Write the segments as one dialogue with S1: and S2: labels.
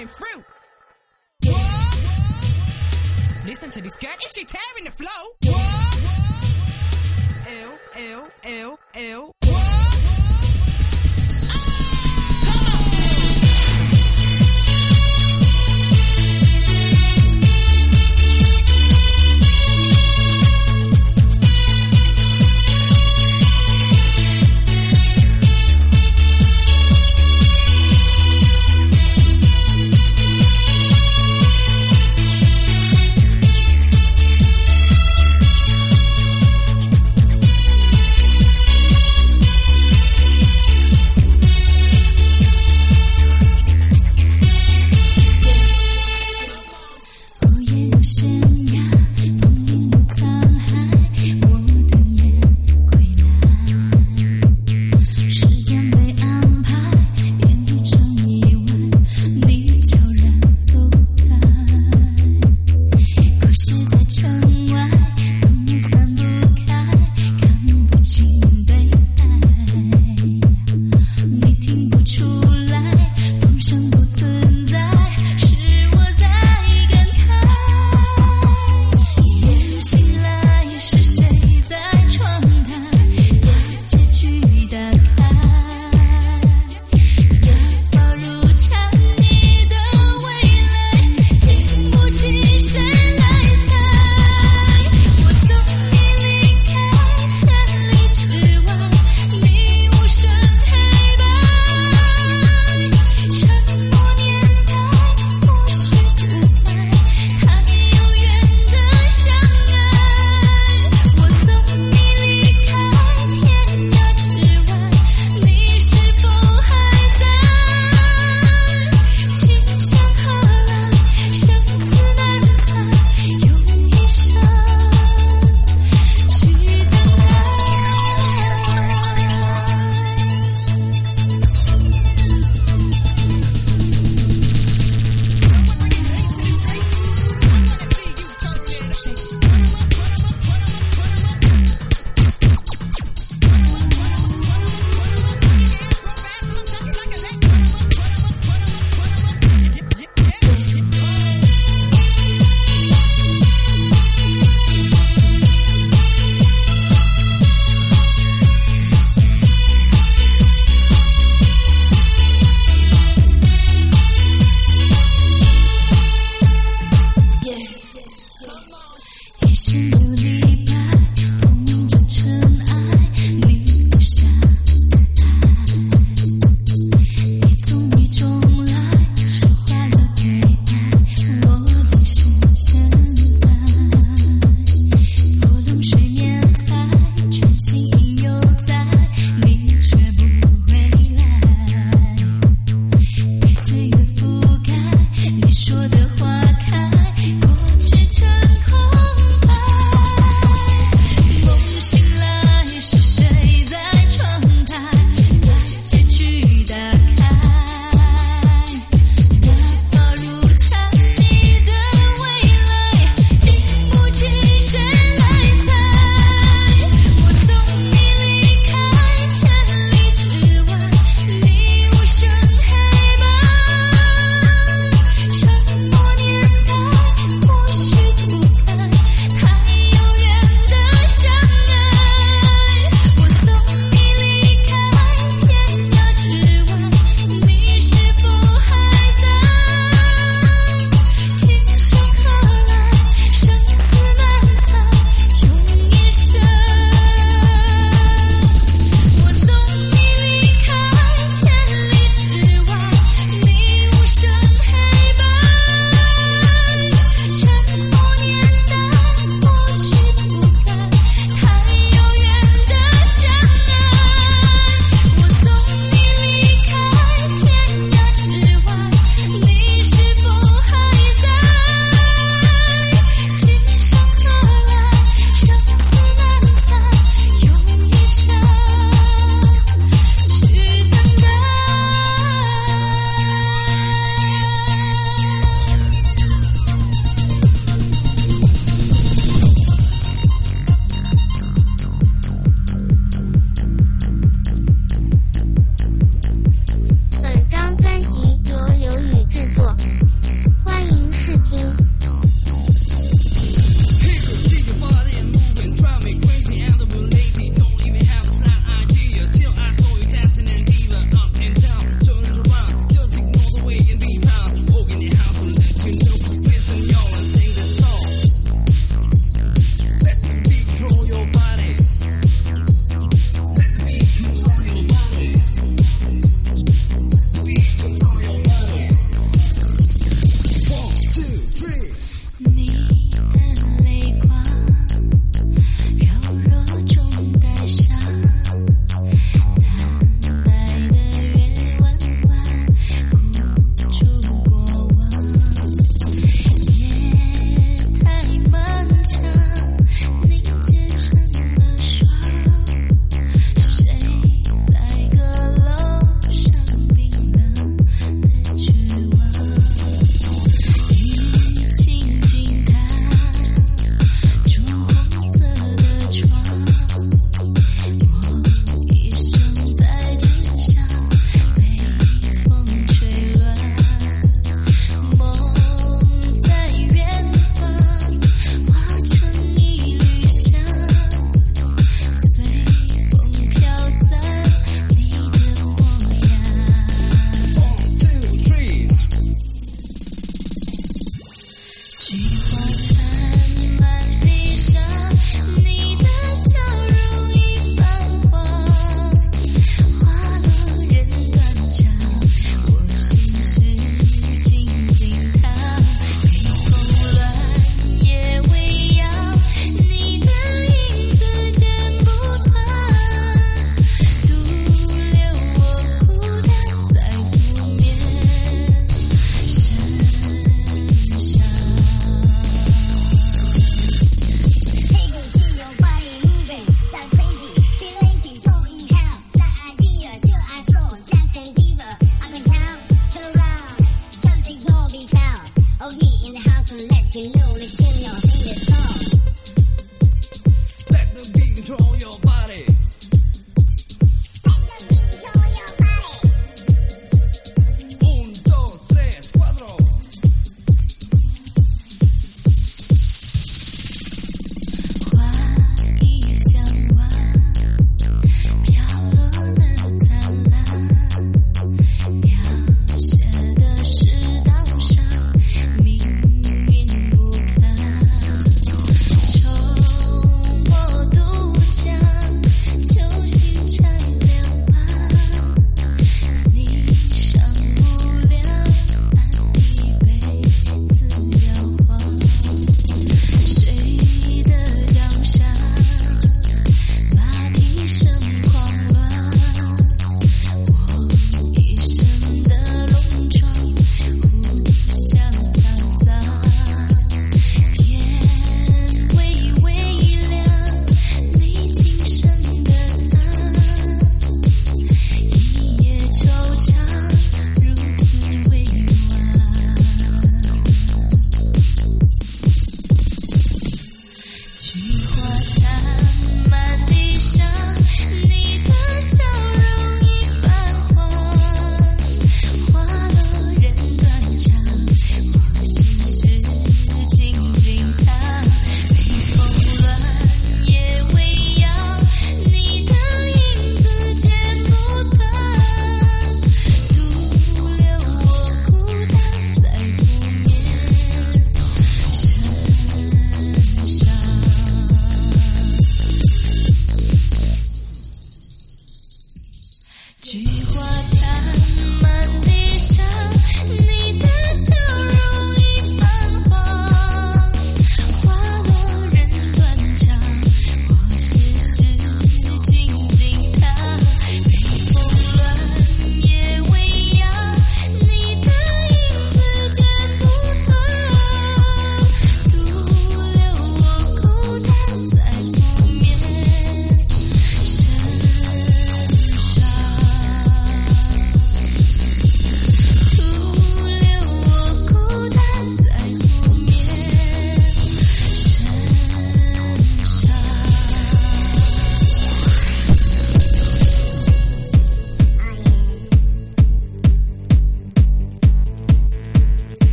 S1: coming through. Listen to this skirt, is she tearing the flow? Ew, ew, ew, ew.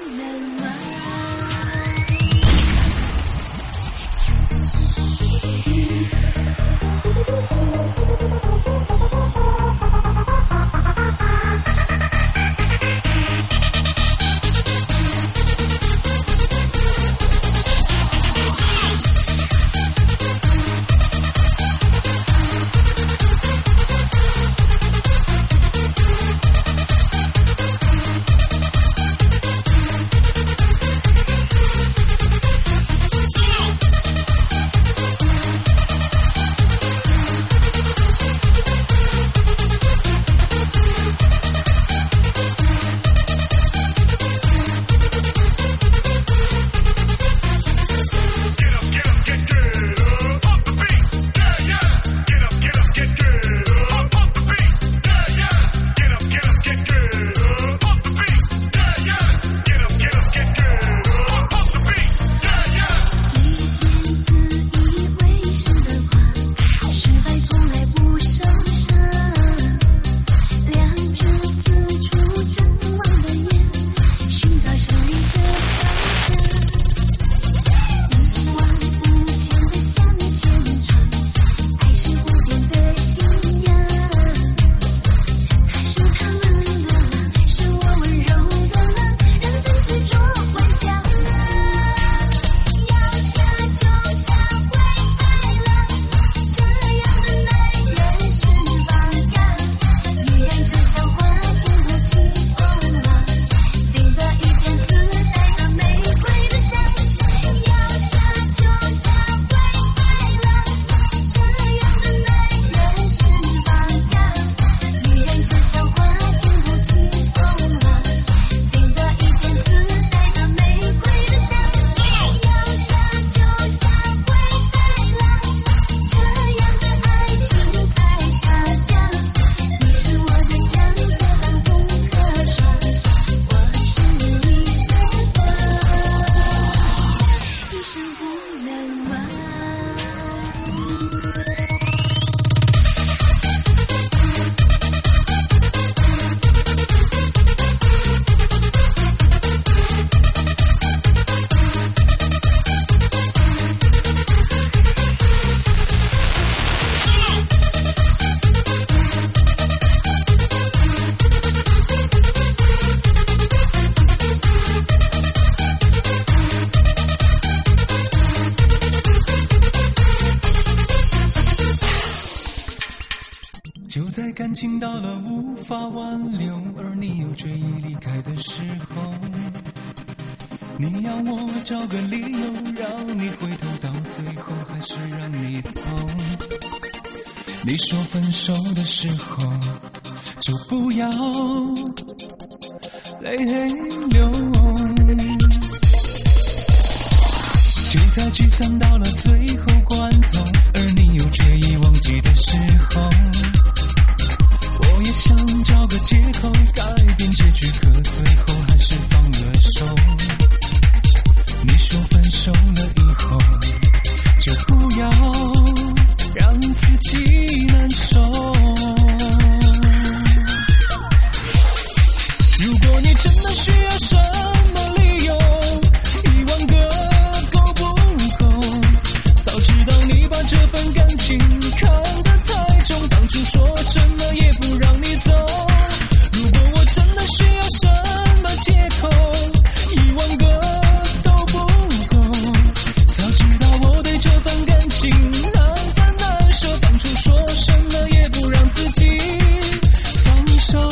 S2: 能吗？
S3: 就在感情到了无法挽留，而你又决意离开的时候，你要我找个理由让你回头，到最后还是让你走。你说分手的时候就不要泪流，就在沮丧到了最后关头，而你又决意忘记的时候，我也想找个借口改变结局，可最后还是放了手。你说分手了以后就不要让自己难受，如果你真的需要什么理由，1万个够不够？早知道你把这份感情看得太重，当初说什么也不让你走。如果我真的需要什么借口，1万个都不够。早知道我对这份感情难分难舍，当初说什么也不让自己放手。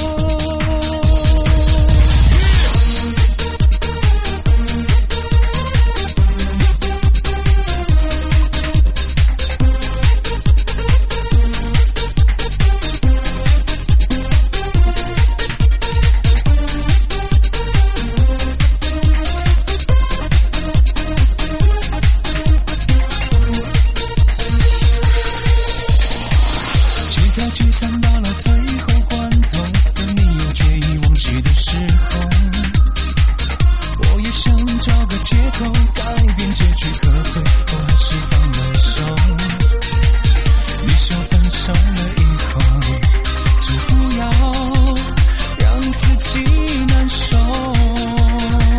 S3: 沮丧到了最后关头，而你又决意忘记的时候，我也想找个借口改变结局，可最后还是放了手。你说分手了以后就不要让自己难受。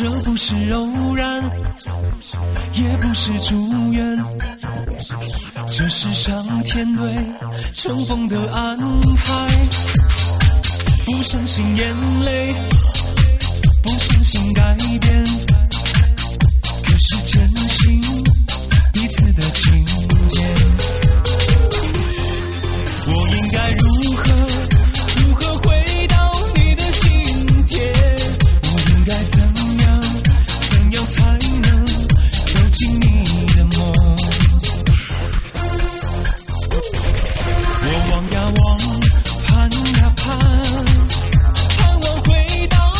S3: 这不是偶然，也不是祝愿，这是上天对重逢的安排。不相信眼泪，不相信改变，可是坚信彼此的情节。我应该如何回到你的心田？我应该怎样才能走进你的梦？我望呀望，盼呀盼，盼望回到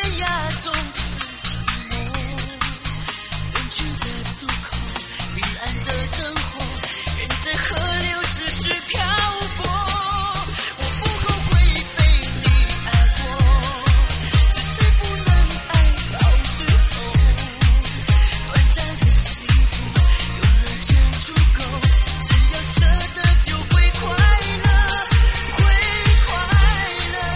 S3: 涯从此寂寞，远去的渡口，彼岸的灯火，任这河流只是漂泊。我不后悔被你爱过，只是不能爱到最后。短暂的幸福，有了就足够，只要舍得就会快乐，会快乐。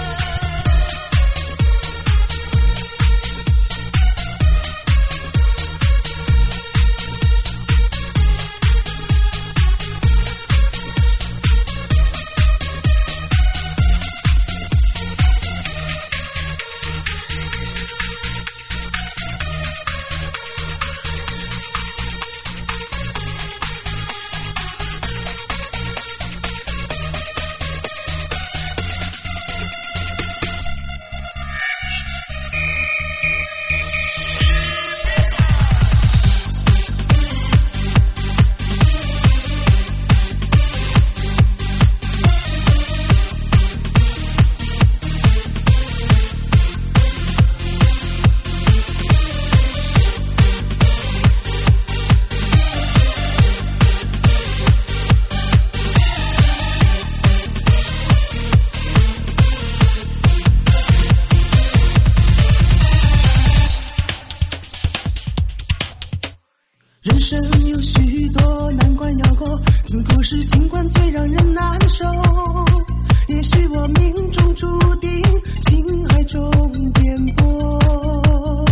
S3: 人生有许多难关要过，自古是情关最让人难受。也许我命中注定情海中颠簸，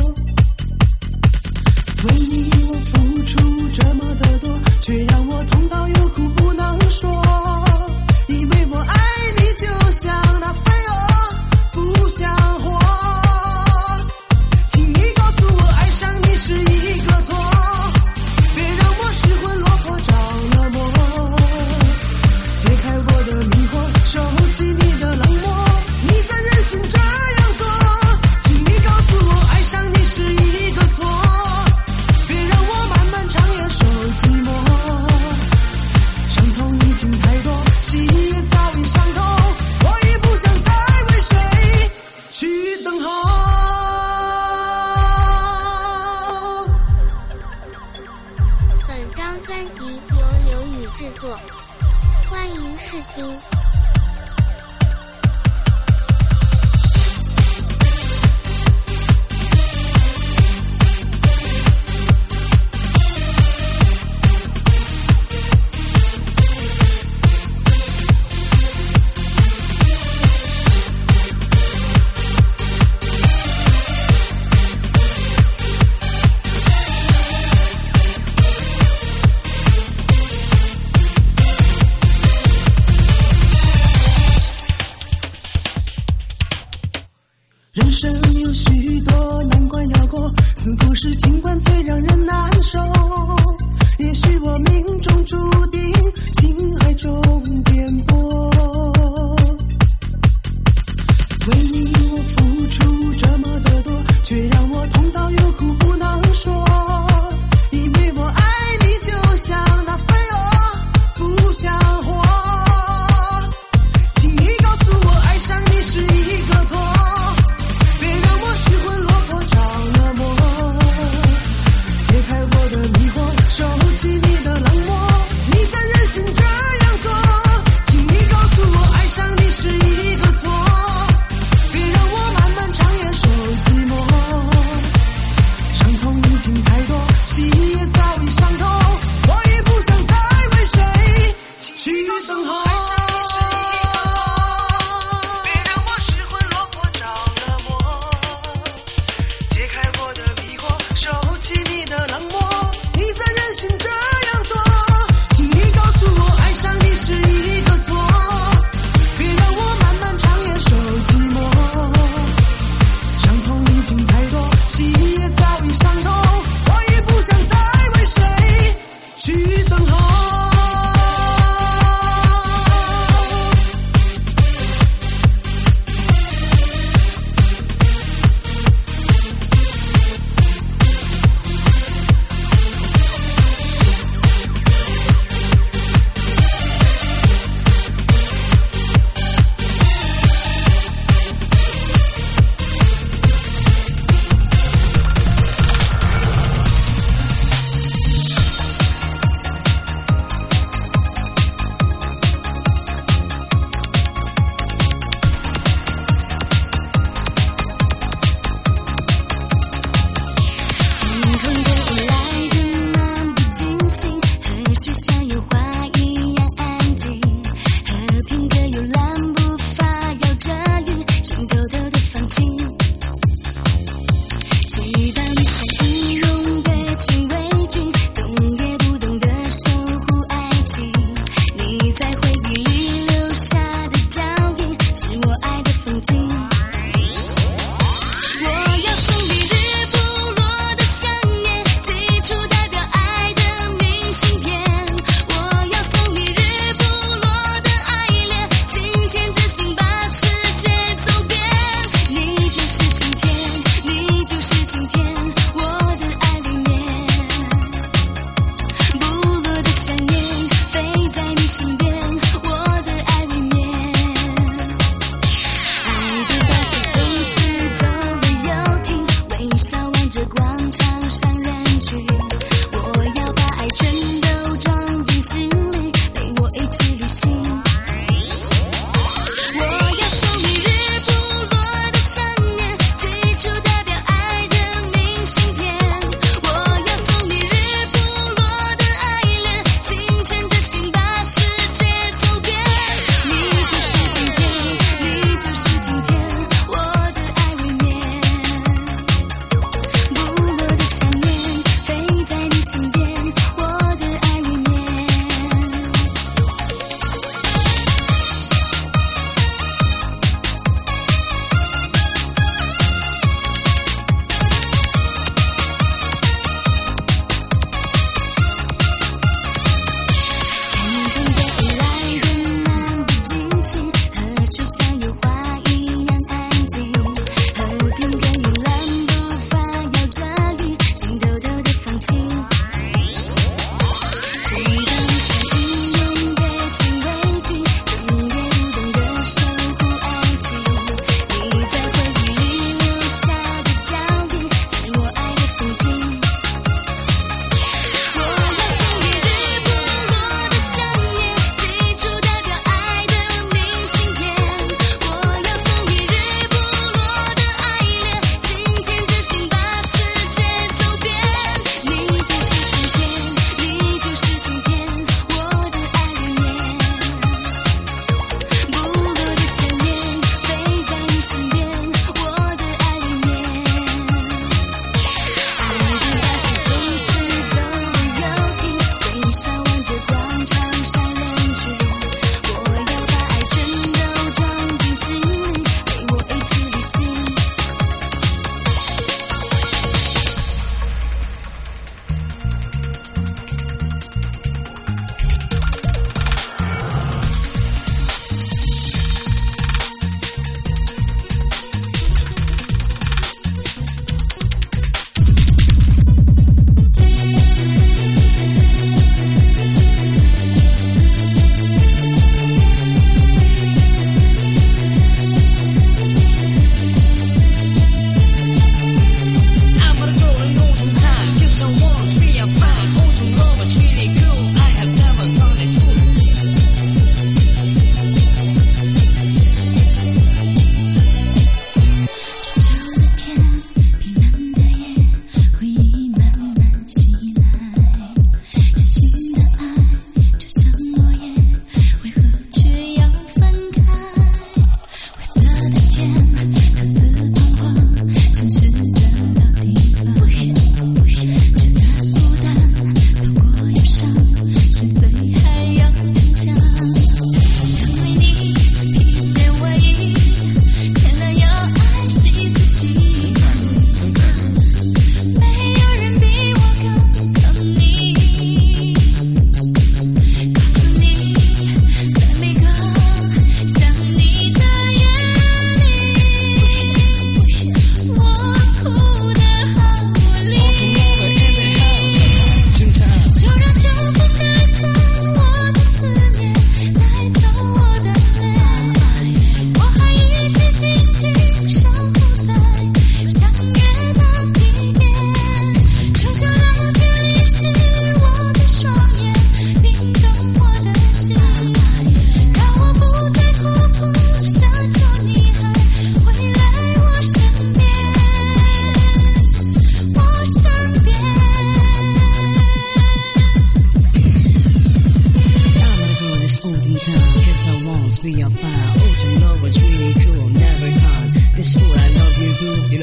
S3: 为你我付出这么的多，却让我痛到有苦不能说。以为我爱你就像那飞蛾不像火，请你告诉我爱上你是一个错，别让我失魂落魄着了魔，解开我的迷惑，收起你的冷漠，你怎忍心这样做？请你告诉我爱上你是一个错，别让我漫漫长夜受寂寞，伤痛已经太多，心也早已伤透，我已不想再为谁去等候。
S2: 本张专辑由刘宇制作，欢迎试听。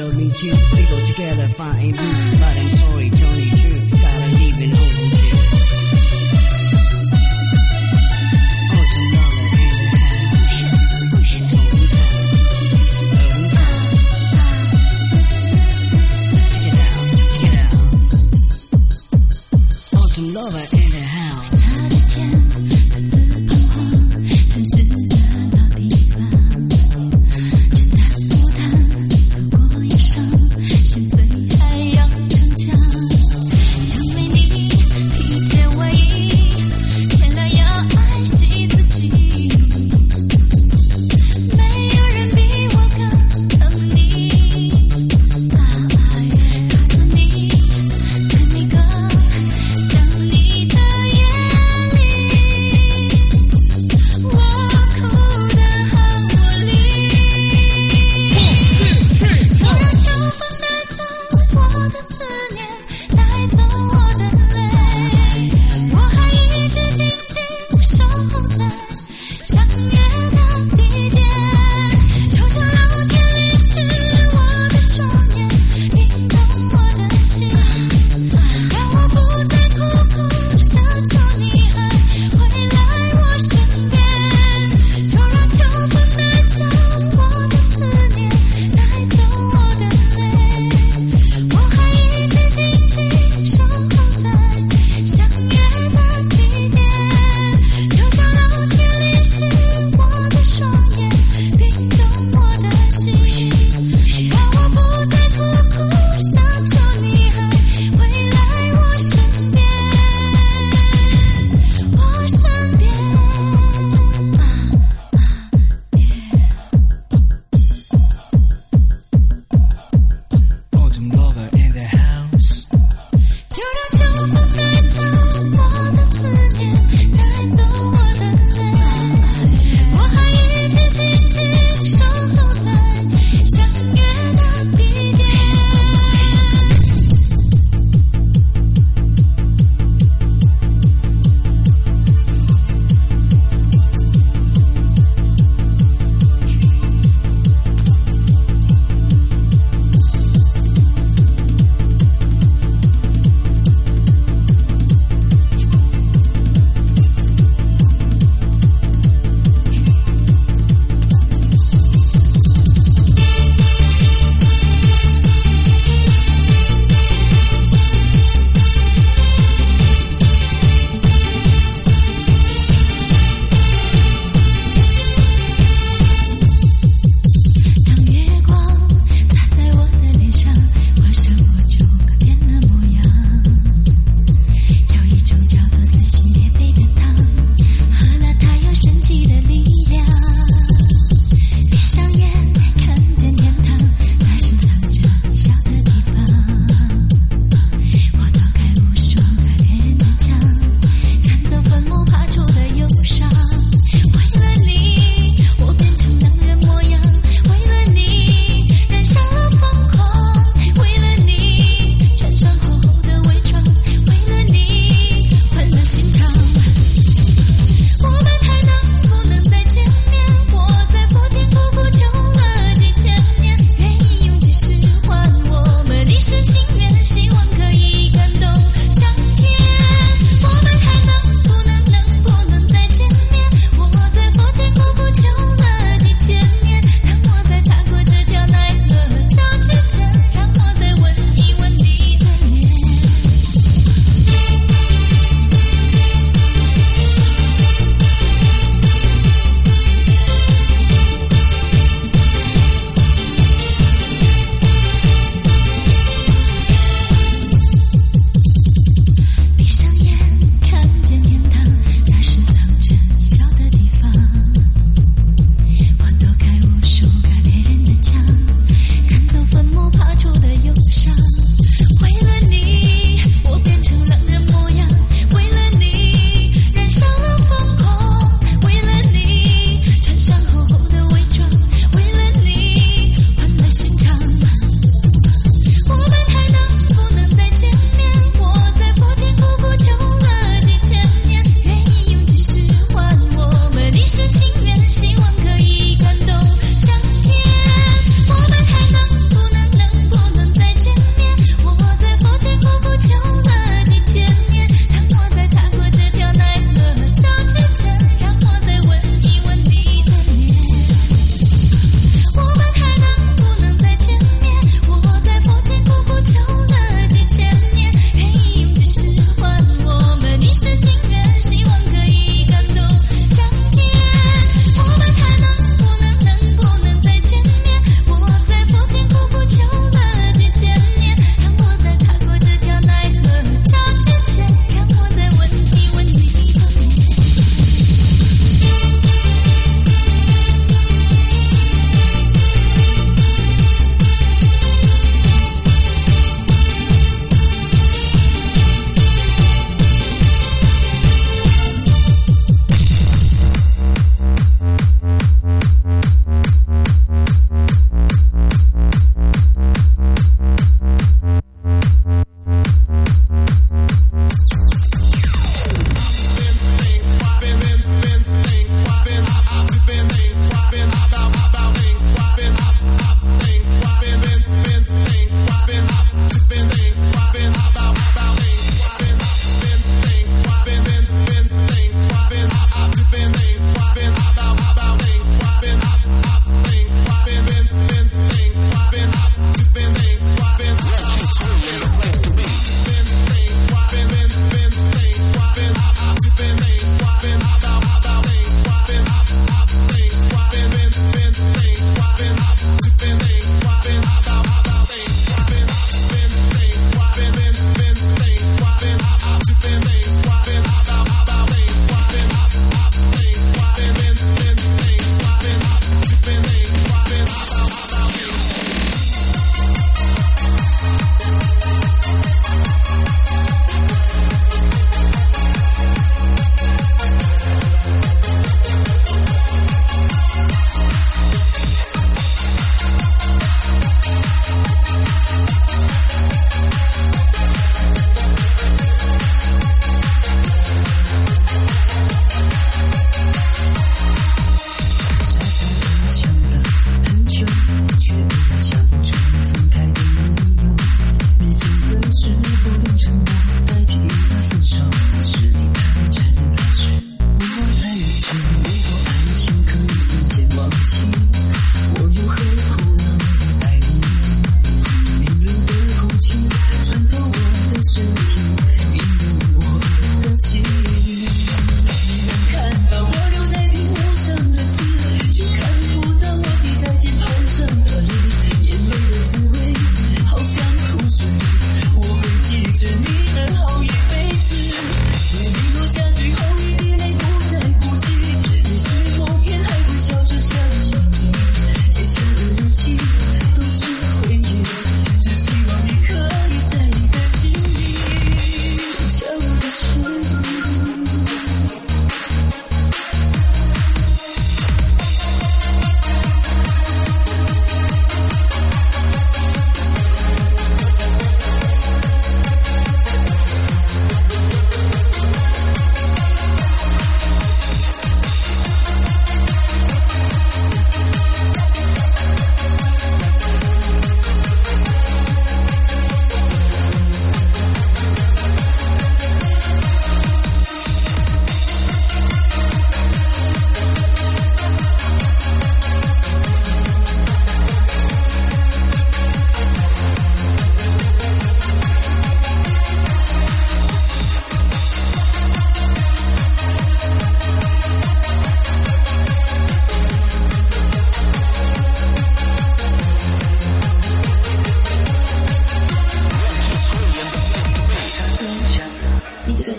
S4: will meet you. We go together, fine and blue. But I'm sorry, Tony Drew. Gotta leave it open to you. Autumn lover in the house. It's autumn time. Autumn time. Check it out, check it out. Autumn lover in the house.
S5: 那几天独自彷徨城市的老地方，简单不谈，走过一生，心碎海洋城墙，想为你披件外衣，天亮要爱惜自己，没有人比我更疼你，告诉你，在每个想你的夜里，我哭得很无力。就让秋风带走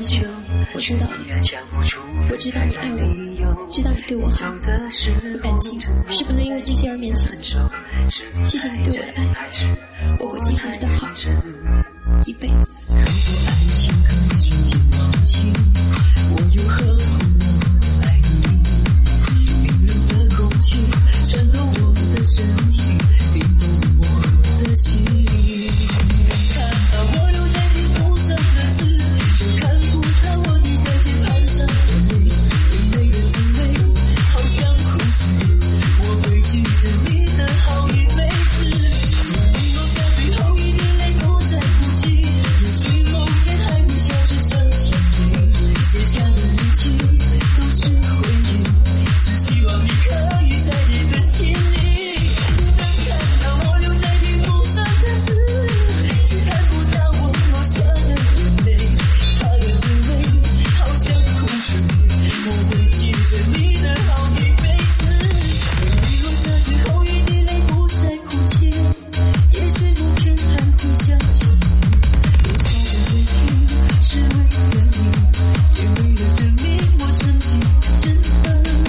S5: 系，我知道了，我知道你爱我，知道你对我好，可感情是不能因为这些而勉强。谢谢你对我的爱，我会记住你的好，一辈子。
S3: 如果爱情可以瞬间忘记，我又何苦爱你？冰冷的空气穿透我的身体，冰冻我的心。看到我留在屏幕上的字，却看不到我你在键盘上的泪，眼泪的滋味好像苦水，我会记着你的好一辈子。你落下最后一滴泪，不再哭泣，也许某天还会笑着想起你，写下的日记都是回忆，只希望你可以在你的心里。你能看到我留在屏幕上的字，却看不到我落下的眼泪，它的滋味好像苦水，我会记着你的好一辈子。你落下最后一滴泪，不再哭泣，也许某天还会想起你，留下的泪滴是为了你，也为了证明我曾经真的爱过你。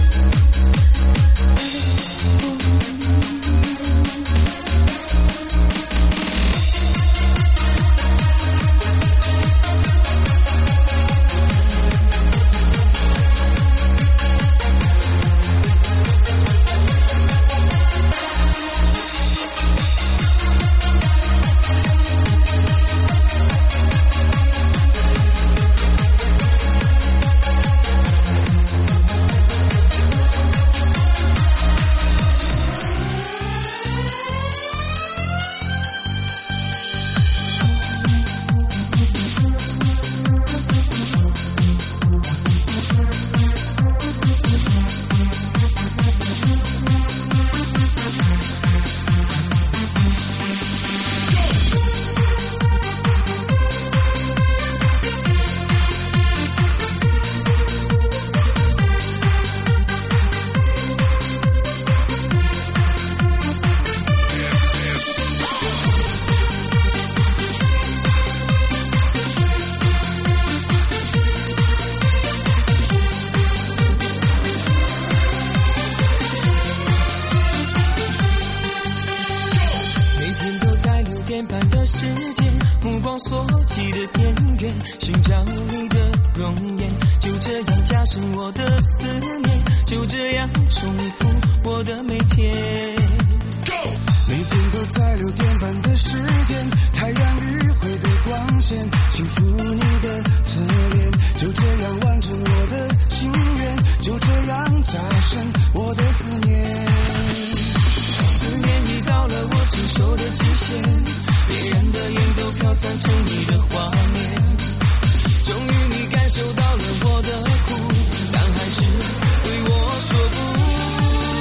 S3: 每天都在6点半的时间，目光所及的边缘，寻找你的容颜，就这样加深我的思念，就这样重复我的每天。每天都在6点半的时间，太阳余晖的光线，轻抚你的侧脸，就这样完成我的心愿，就这样加深我的思念。思念已到了我承受的极限，别人的眼都飘散成你的画面。终于你感受到了我的苦，但还是对我说不。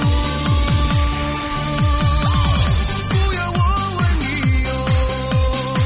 S3: 不要我问你哦，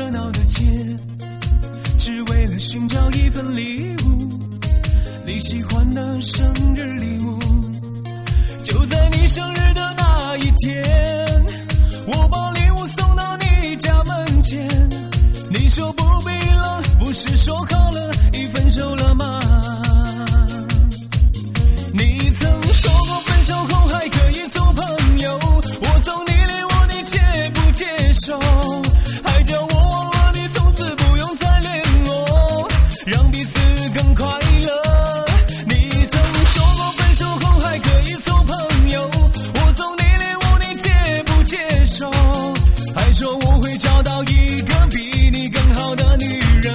S3: 热闹的街，只为了寻找一份礼物，你喜欢的生日礼物。就在你生日的那一天，我把礼物送到你家门前。你说不必了，不是说好了已分手了吗？你曾说过分手后还可以做朋友，我送你礼物你接不接受？还叫我忘了你，从此不用再联络，让彼此更快乐。你曾说过分手后还可以做朋友，我送你礼物你接不接受？还说我会找到一个比你更好的女人。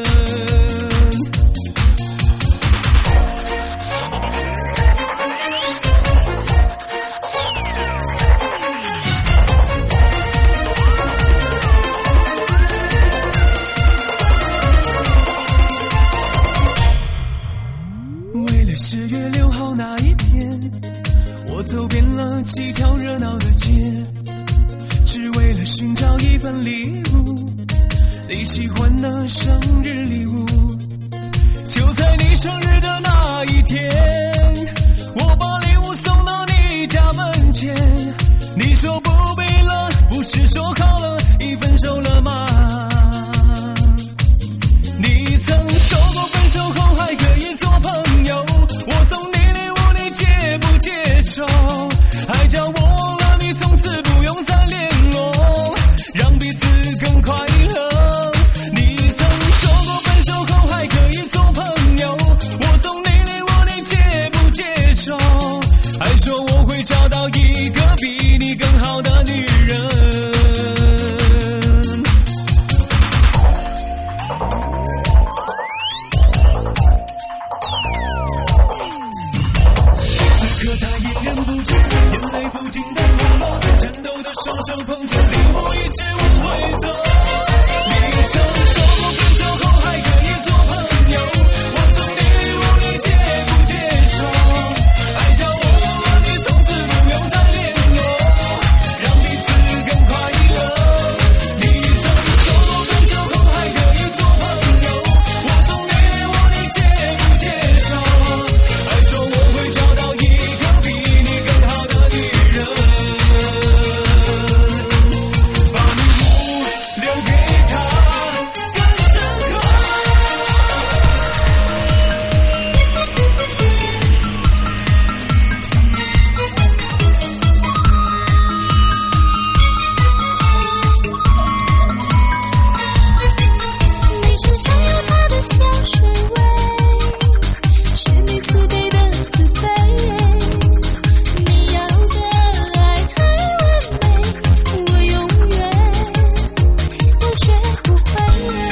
S3: 为了10月6号那一天，我走遍了几条热闹的街，只为了寻找一份礼物，你喜欢的生日礼物。就在你生日的那一天，我把礼物送到你家门前。你说不必了，不是说好了已分手了吗？你曾说过分手后还可以做朋友，我送你礼物你接不接受？还叫我忘了你，从此不用再联络，让彼此更快乐。你曾说过分手后还可以做朋友，我送你礼物你接不接受？还说我会找到一个比你更好的女人。此刻他一人不见，眼泪不禁的滑落，颤抖的双手捧着礼物一直往回走。你曾说过分手后还可以做朋友，我送你礼物你接不接受？还叫我忘了你，从此不用再联络，让彼此更快乐。你曾说过分手后还可以做朋友，我送你礼物你接不接受？还说我会找到一个比你更好的女人，把礼物留给她更深刻。
S5: 你身上有她的香水味，是你自给的自卑。你要的爱太完美，我永远都学不会。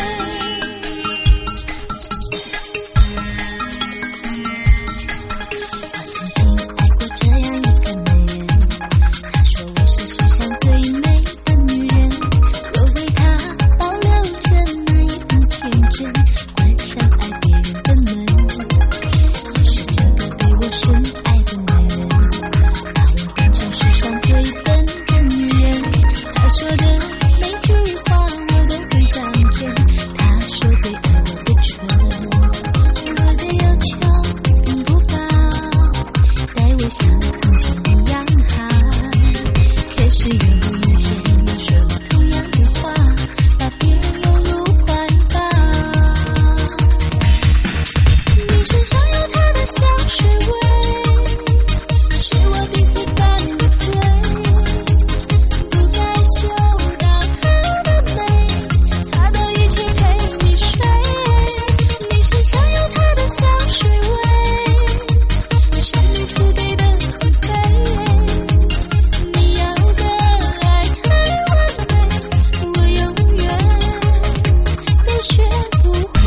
S5: 我曾经爱过这样一个男人，他说我是世上最美的女人，我为他保留着那一份天真，关上爱别人的门。也是这个被我深爱的男人，把我变成世上最笨的女人。他说的每句话我都会当真，他说最爱我的唇。我的要求并不高，待我像从前一样好。可是有一天你说了同样的话，把别人拥入怀抱。你身上有她的香水味，是我第4犯的罪，不该嗅到她的美，擦到一起陪你睡。你身上有她的香水味，是你自给的自卑。你要的爱太完美，我永远都学不会。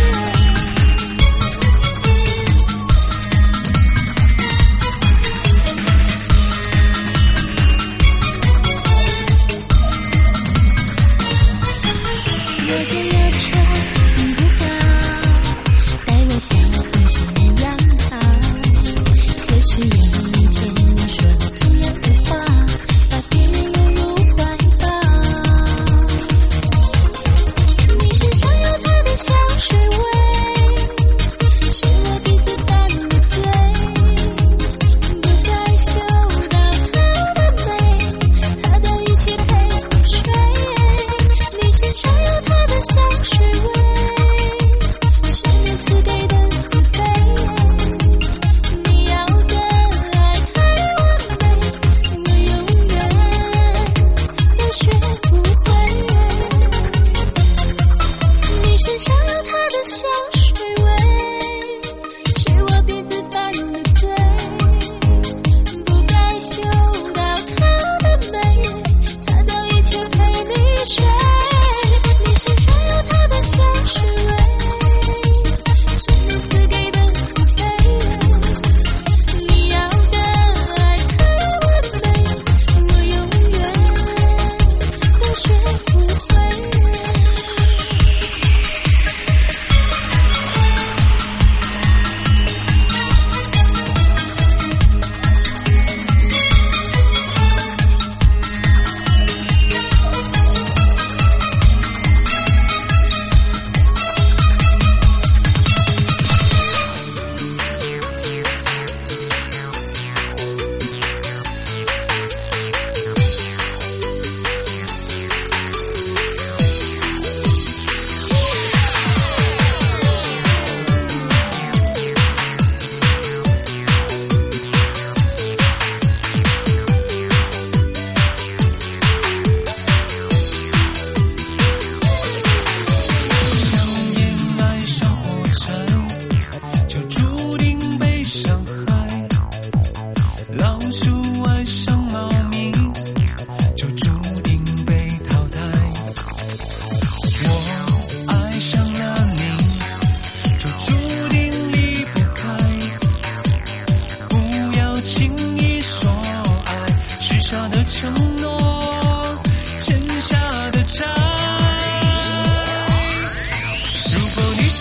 S5: 我的要求并不高，待我像从前那样好。可是有一天你说了同样的话，把别人拥入怀抱。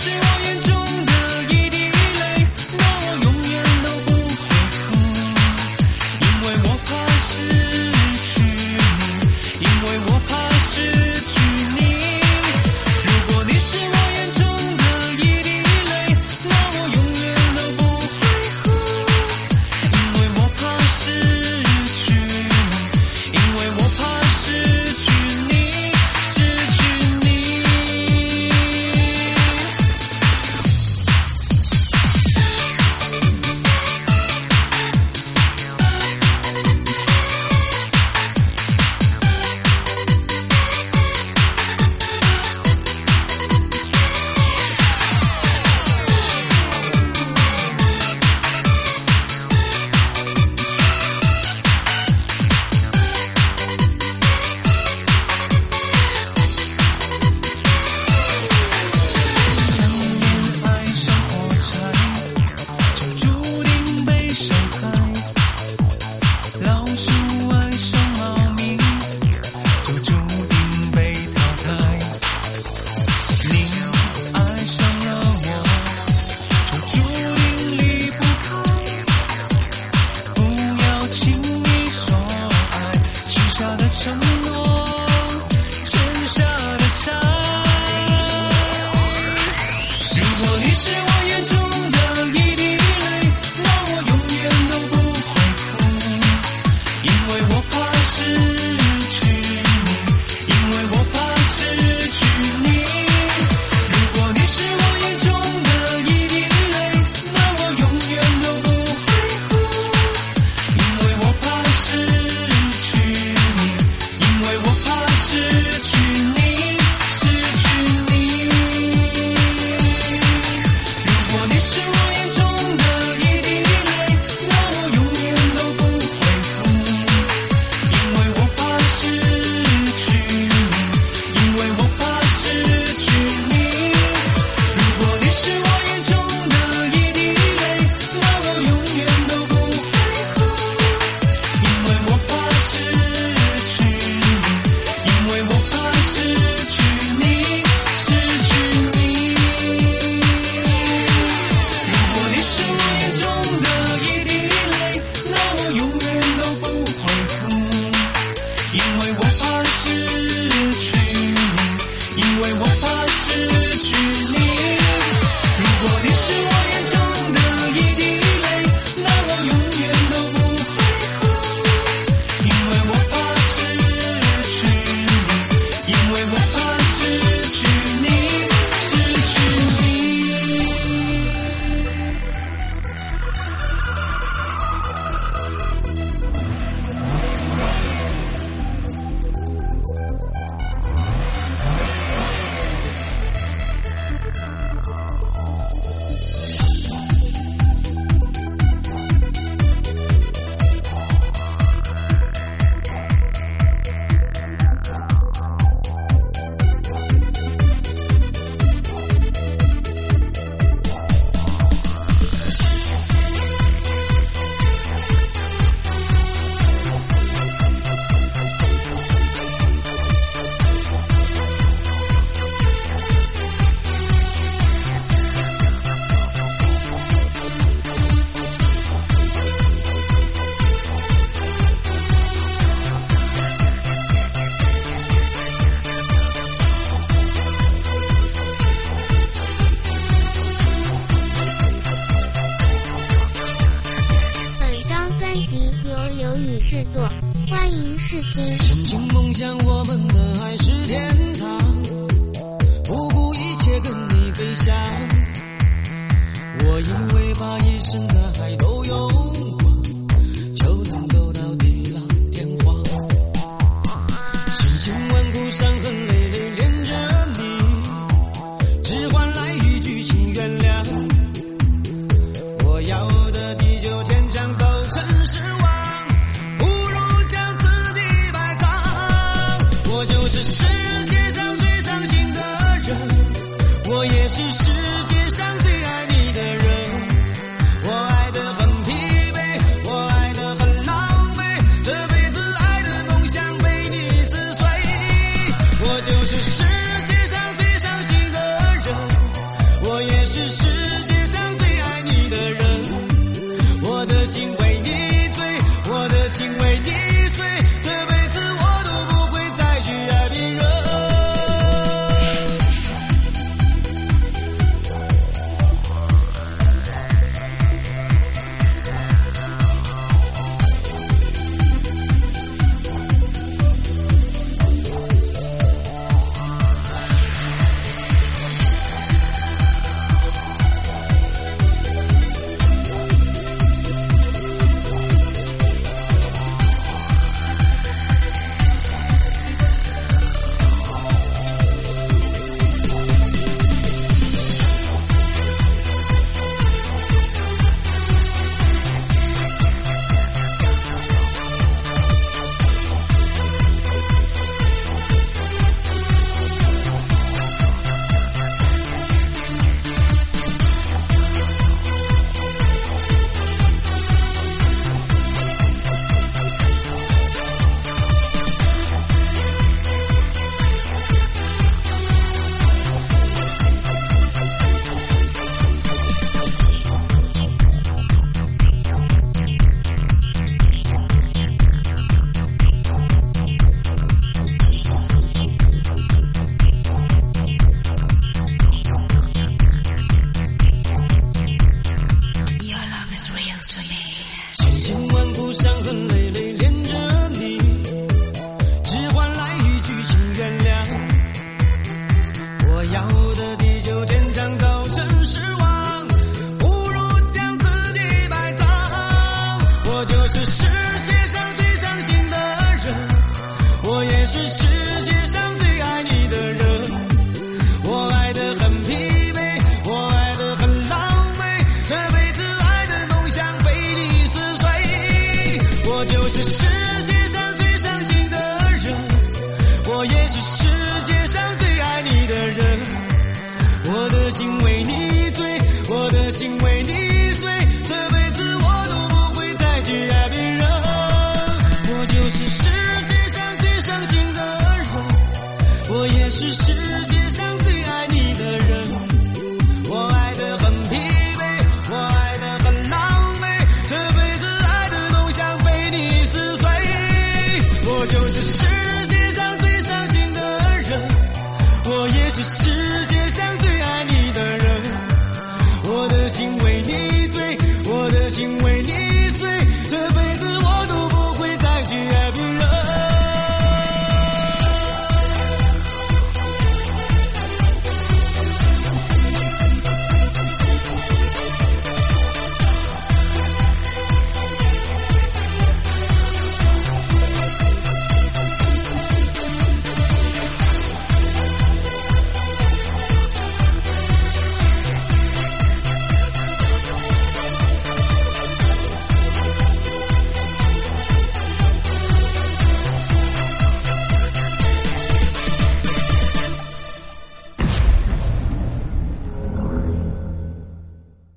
S2: 制作，欢迎试听。
S3: 曾经梦想我们的爱是天堂，不顾一切跟你飞翔。我以为把一生的爱都用光，就能够到地老天荒。千辛万苦伤痕累累恋着你，只换来一句请原谅。我要的地久天长都成失望，不如将自己埋葬。我就是世界上最伤心的人，我也是世界上最爱你的人。我爱得很疲惫，我爱得很狼狈，这辈子爱的梦想被你撕碎。我就是世界上最伤心的人，我要的地久天长造成失望，不如将自己埋葬。我就是世界上最伤心的人，我也是世界上最爱你的人。我爱得很疲惫，我爱得很狼狈，这辈子爱的梦想被你撕碎。我就是世界上最伤心的人，我也是世界上最爱你的人。我的心为你醉，我的心为你碎，这